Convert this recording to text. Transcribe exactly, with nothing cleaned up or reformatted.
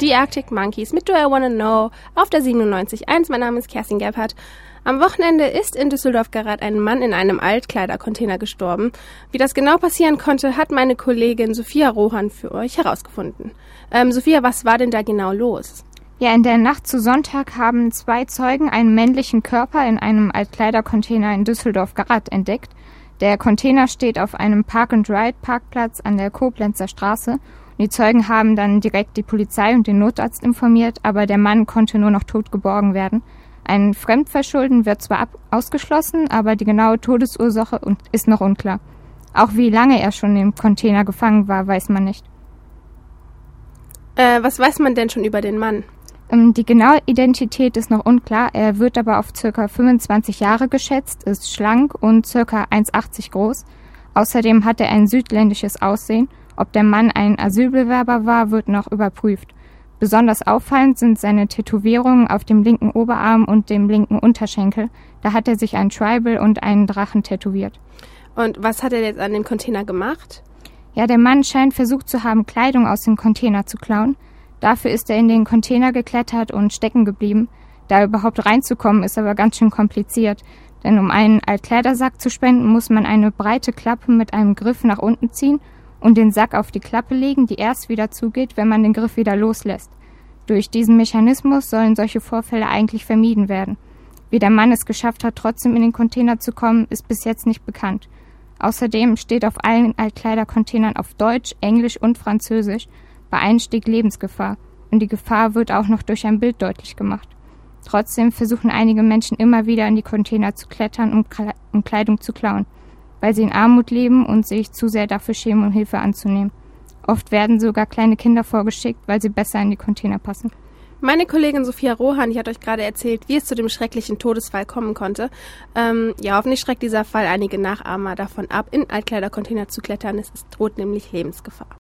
die Arctic Monkeys mit Do I Wanna Know auf der siebenundneunzig Komma eins. Mein Name ist Kerstin Gebhardt. Am Wochenende ist in Düsseldorf-Garat ein Mann in einem Altkleidercontainer gestorben. Wie das genau passieren konnte, hat meine Kollegin Sophia Rohan für euch herausgefunden. Ähm, Sophia, was war denn da genau los? Ja, in der Nacht zu Sonntag haben zwei Zeugen einen männlichen Körper in einem Altkleidercontainer in Düsseldorf-Garat entdeckt. Der Container steht auf einem Park-and-Ride-Parkplatz an der Koblenzer Straße. Die Zeugen haben dann direkt die Polizei und den Notarzt informiert, aber der Mann konnte nur noch tot geborgen werden. Ein Fremdverschulden wird zwar ab- ausgeschlossen, aber die genaue Todesursache ist noch unklar. Auch wie lange er schon im Container gefangen war, weiß man nicht. Äh, was weiß man denn schon über den Mann? Die genaue Identität ist noch unklar, er wird aber auf ca. fünfundzwanzig Jahre geschätzt, ist schlank und ca. eins Komma achtzig groß. Außerdem hat er ein südländisches Aussehen. Ob der Mann ein Asylbewerber war, wird noch überprüft. Besonders auffallend sind seine Tätowierungen auf dem linken Oberarm und dem linken Unterschenkel. Da hat er sich ein Tribal und einen Drachen tätowiert. Und was hat er jetzt an dem Container gemacht? Ja, der Mann scheint versucht zu haben, Kleidung aus dem Container zu klauen. Dafür ist er in den Container geklettert und stecken geblieben. Da überhaupt reinzukommen, ist aber ganz schön kompliziert. Denn um einen Altkleidersack zu spenden, muss man eine breite Klappe mit einem Griff nach unten ziehen und den Sack auf die Klappe legen, die erst wieder zugeht, wenn man den Griff wieder loslässt. Durch diesen Mechanismus sollen solche Vorfälle eigentlich vermieden werden. Wie der Mann es geschafft hat, trotzdem in den Container zu kommen, ist bis jetzt nicht bekannt. Außerdem steht auf allen Altkleidercontainern auf Deutsch, Englisch und Französisch bei Einstieg Lebensgefahr. Und die Gefahr wird auch noch durch ein Bild deutlich gemacht. Trotzdem versuchen einige Menschen immer wieder in die Container zu klettern, um, Kle- um Kleidung zu klauen, weil sie in Armut leben und sich zu sehr dafür schämen, um Hilfe anzunehmen. Oft werden sogar kleine Kinder vorgeschickt, weil sie besser in die Container passen. Meine Kollegin Sophia Rohan, die hat euch gerade erzählt, wie es zu dem schrecklichen Todesfall kommen konnte. Ähm, ja, hoffentlich schreckt dieser Fall einige Nachahmer davon ab, in Altkleidercontainer zu klettern. Es droht nämlich Lebensgefahr.